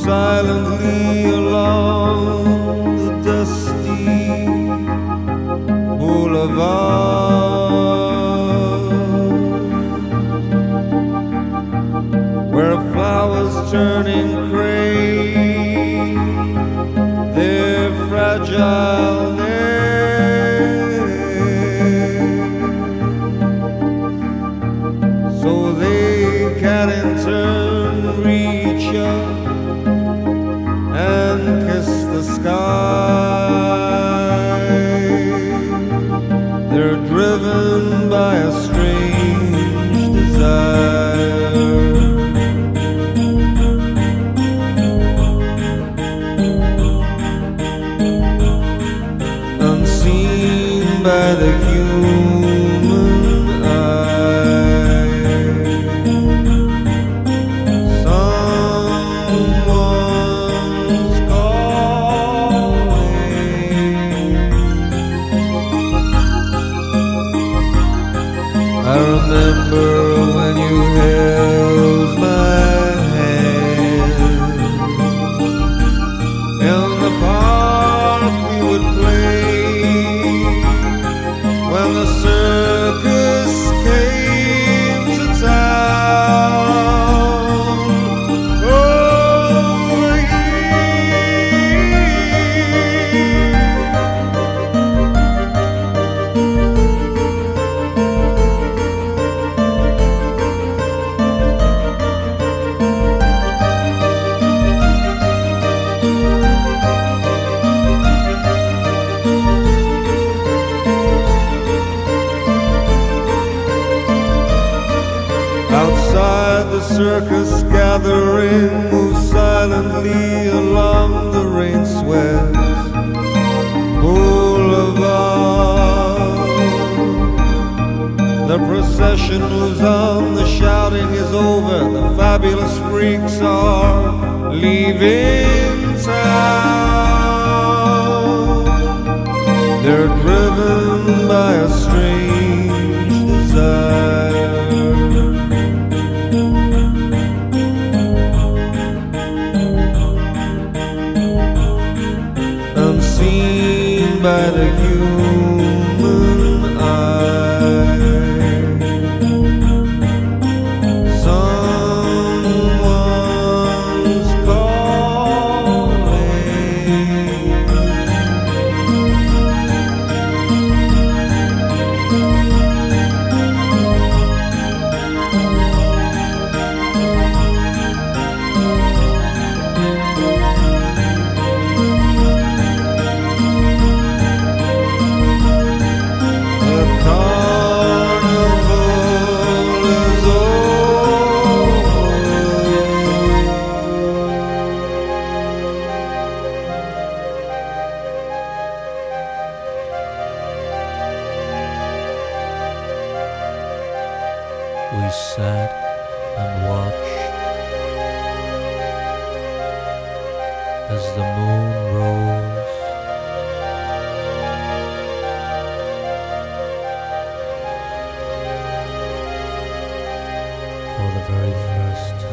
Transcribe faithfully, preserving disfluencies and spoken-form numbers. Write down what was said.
silently along the dusty boulevard, where flowers turning gray, they're fragile there, so they can in turn reach up and kiss the sky. They're driven by a strange desire, unseen by the human eye. Someone's calling. I remember when you held my hand. In the park we would play when the circus came to town. Over outside the circus gathering, move silently along the rain-swept boulevard. The procession moves on, the shouting is over, the fabulous freaks are leaving town. They're driven by a strange desire, unseen by the human eye. Someone's calling. The carnival is over. We sat and watched as the moon rose. For the very first